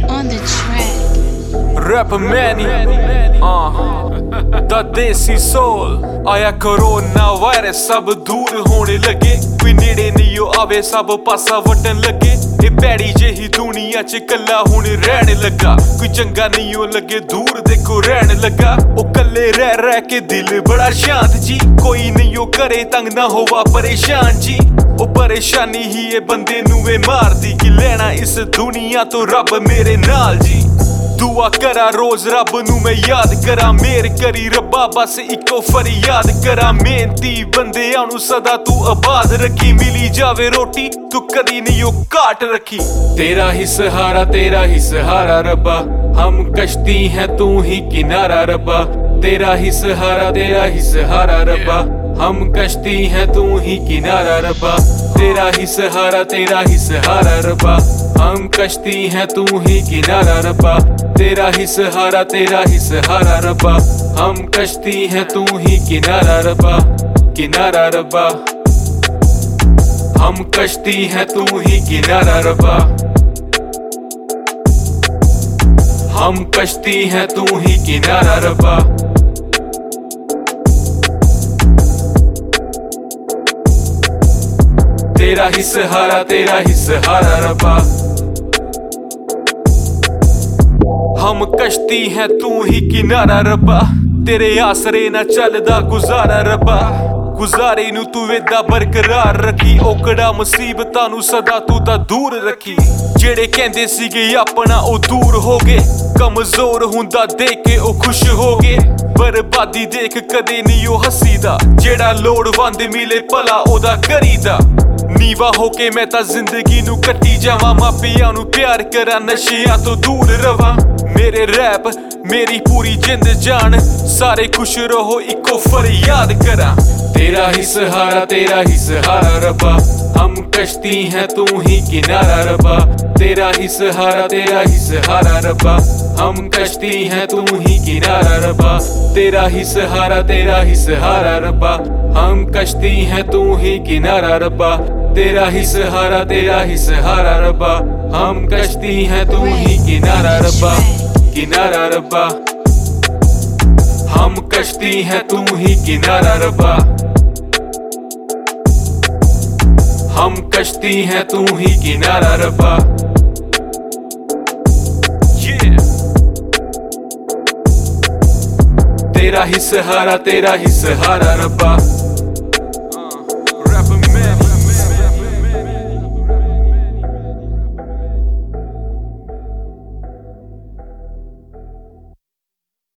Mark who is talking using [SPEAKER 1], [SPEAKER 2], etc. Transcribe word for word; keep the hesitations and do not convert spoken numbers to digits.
[SPEAKER 1] on the track.
[SPEAKER 2] Rap Manny, uh, da Desi Soul. आया corona virus सब दूर होने लगे, कोई नेड़े नहीं हो आवे सब पासा वटन लगे। ए पैड़ी जेही दुनिया च कल्ला हुण रहने लगा, कोई चंगा नहीं हो लगे दूर देखो रहने लगा। ओ कल्ले रह रह के दिल बड़ा शांत जी, कोई नहीं हो करे तंग ना होवा परेशान जी। ओ परेशानी ही ए बंदे नू वे मारदी, कि लेना इस दुनिया तो रब मेरे नाल जी। दुआ करा रोज रब नू मैं याद करा, मेर करी रब्बा बस इको फरियाद करा। मेहनती बंदियां नू सदा तू आबाद रखी, मिली जावे रोटी तू कदी नहीं ओ काट रखी। तेरा ही सहारा तेरा ही सहारा रब्बा, हम कश्ती हैं तू ही किनारा रब्बा। तेरा ही सहारा तेरा ही सहारा रब्बा, हम कश्ती हैं तू ही किनारा रब्बा। तेरा ही सहारा तेरा ही सहारा रब्बा, हम कश्ती हैं तू ही किनारा रब्बा। तेरा ही सहारा तेरा ही सहारा रब्बा, हम कश्ती हैं तू ही किनारा रब्बा। किनारा रब्बा, हम कश्ती हैं तू ही किनारा रब्बा। हम कश्ती हैं तू ही किनारा रब्बा। तेरा ही सहारा तेरा ही सहारा रब्बा, हम कश्ती हैं तू ही किनारा रब्बा। तेरे आसरे ना चलदा गुजारा रब्बा, गुजारे नू तू वेदा बरकरार रखी। ओकड़ा मुसीबतां नू सदा तू ता दूर रखी। जेड़े कहंदे सीगे अपना ओ दूर हो गए, कमजोर हुंदा देख के ओ खुश हो गए। बर्बादी देख कदे नहीं ओ हसीदा, जेड़ा लोड़वंद मिले भला ओदा करीदा। नीवा होके मैं ता जिंदगी नू कट्टी जावा, मापियां नू प्यार करा नशियां तो दूर रवा। मेरे रैप मेरी पूरी जिंद जान, सारे खुश रहो इको फरियाद करा। तेरा ही सहारा तेरा ही सहारा रब्बा, हम कश्ती हैं तू ही किनारा रब्बा। तेरा ही सहारा तेरा ही सहारा रब्बा, हम कश्ती हैं तू ही किनारा रब्बा। तेरा ही सहारा तेरा ही सहारा रब्बा, हम कश्ती हैं तू ही किनारा रब्बा। तेरा ही सहारा तेरा ही सहारा रब्बा, हम कश्ती हैं तू ही किनारा रब्बा। किनारा रब्बा, हम कश्ती हैं तू ही किनारा रब्बा। हम कश्ती हैं तू ही किनारा रब्बा। yeah. तेरा ही सहारा तेरा ही सहारा रब्बा,